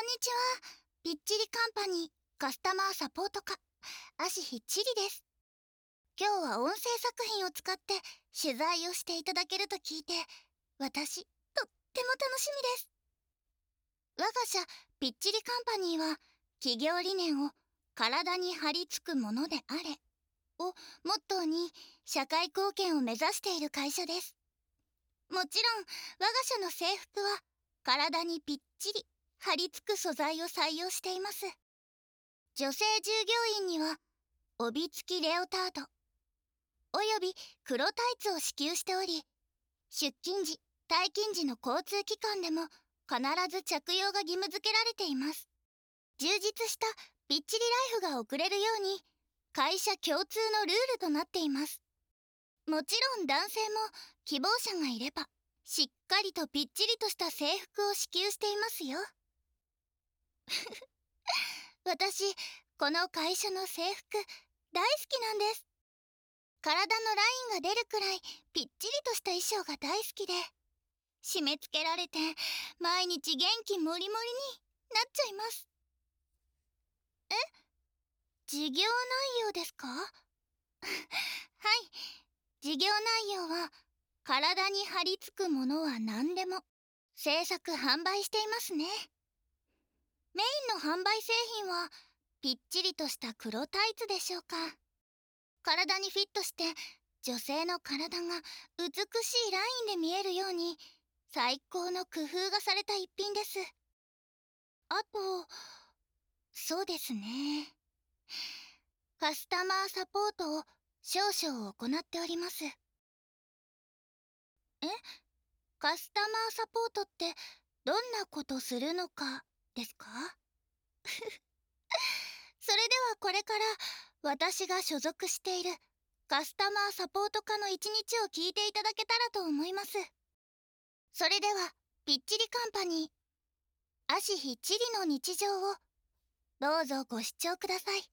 んにちは。ぴっちりカンパニーカスタマーサポート課足ひっちりです。今日は音声作品を使って取材をしていただけると聞いて、私とっても楽しみです。我が社ぴっちりカンパニーは企業理念を体に張り付くものであれをモットーに社会貢献を目指している会社です。もちろん我が社の制服は体にぴっちり張り付く素材を採用しています。女性従業員には帯付きレオタードおよび黒タイツを支給しており、出勤時退勤時の交通機関でも必ず着用が義務付けられています。充実したぴっちりライフが送れるように会社共通のルールとなっています。もちろん男性も希望者がいればしっかりとぴっちりとした制服を支給していますよ。私、この会社の制服大好きなんです。体のラインが出るくらいぴっちりとした衣装が大好きで、締め付けられて毎日元気もりもりになっちゃいます。事業内容ですか？はい、事業内容は体に張り付くものは何でも製作販売していますね。メインの販売製品はぴっちりとした黒タイツでしょうか。体にフィットして女性の体が美しいラインで見えるように最高の工夫がされた一品です。あと、そうですね。カスタマーサポートを少々行っております。カスタマーサポートってどんなことするのかですか？それではこれから私が所属しているカスタマーサポート課の一日を聞いていただけたらと思います。それではぴっちりカンパニー足ひっちりの日常をどうぞご視聴ください。